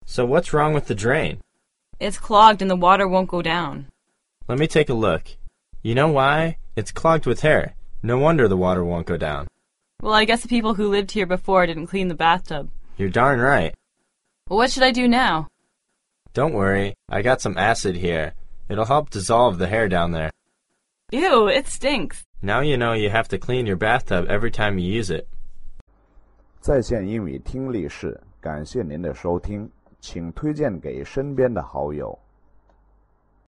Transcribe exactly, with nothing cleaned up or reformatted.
So what's wrong with the drain? It's clogged and the water won't go down. Let me take a look. You know why? It's clogged with hair. No wonder the water won't go down. Well, I guess the people who lived here before didn't clean the bathtub. You're darn right. Well, what should I do now? Don't worry. I got some acid here. It'll help dissolve the hair down there. Ew, it stinks. Now you know you have to clean your bathtub every time you use it. 在线英语听力室，感谢您的收听，请推荐给身边的好友。